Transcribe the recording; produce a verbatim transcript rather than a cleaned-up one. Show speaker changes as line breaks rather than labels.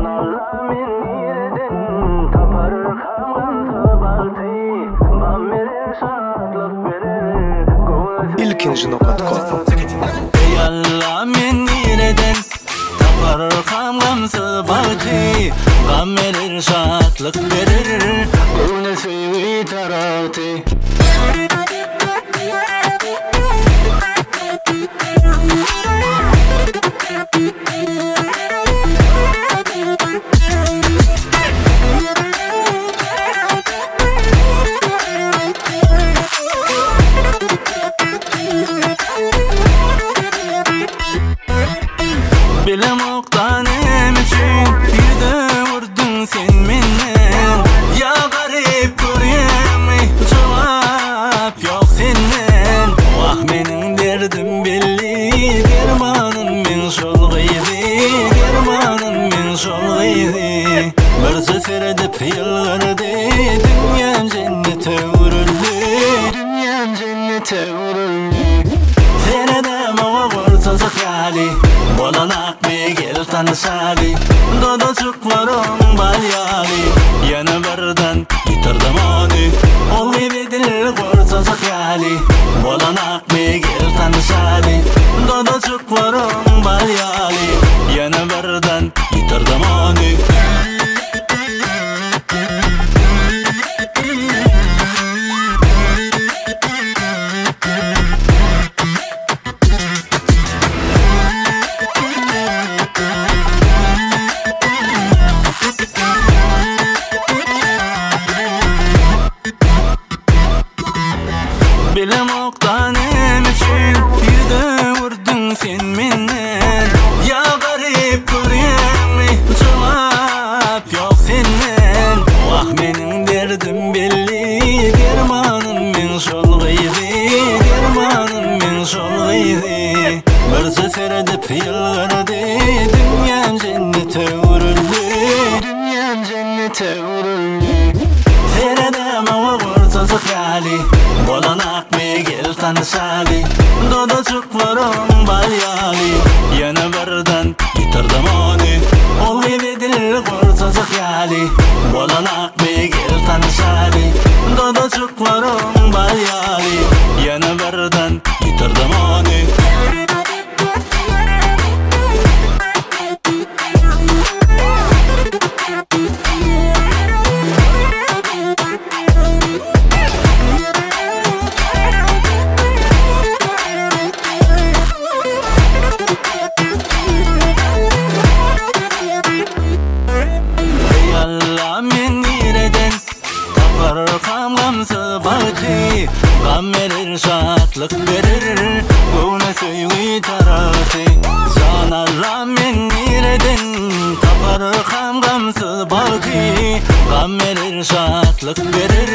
İlkinci nokat kom.
Ey Allah men nereden tapar kamgamsı balki, gam verir şatlık verir, gönül suyu tarafti. Bilem oktanem için yüzü vurdun sen menden. Ya garip görüyem cevap yok senden. Vah menin derdim belli, dermanın men şol gıydi, dermanın men şol gıydi. Bir seferedip yılgırdı, dünyam cennete vuruldu, dünyam cennete vuruldu. Senedem oğa vurtazak yali, bolanak me gel tanışali. Dodocuklarım balyali, yana birden yitirdim onu. Ol gibi dil vurtazak yali, bolanak me gel tanışali. Dodocuklarım balyali, yana birden yitirdim onu. Bilem oktanem için yüzü vurdun sen menden. Ya garip görüyem cevap yok senden. Vah menin derdim belli, dermanın men şol gıydi, dermanın men şol gıydi. Bir seferedip yılgırdı, dünyam cennete vuruldu, dünyam cennete vuruldu. Seredem oğa vurtazak yali, bolanak me gel tanışali. Dodocuklarım balyali, yana birden yitirdim onu. Ol gibi dil vurtazak yali, bolanak me gel tanışali. Dodocuklarım balyali, yana birden yitirdim onu. Kamgamsı balki, gam verir şatlık verir, gönül suyu tarafti. Can Allah men nereden tapar kamgamsı balki, gam verir şatlık verir.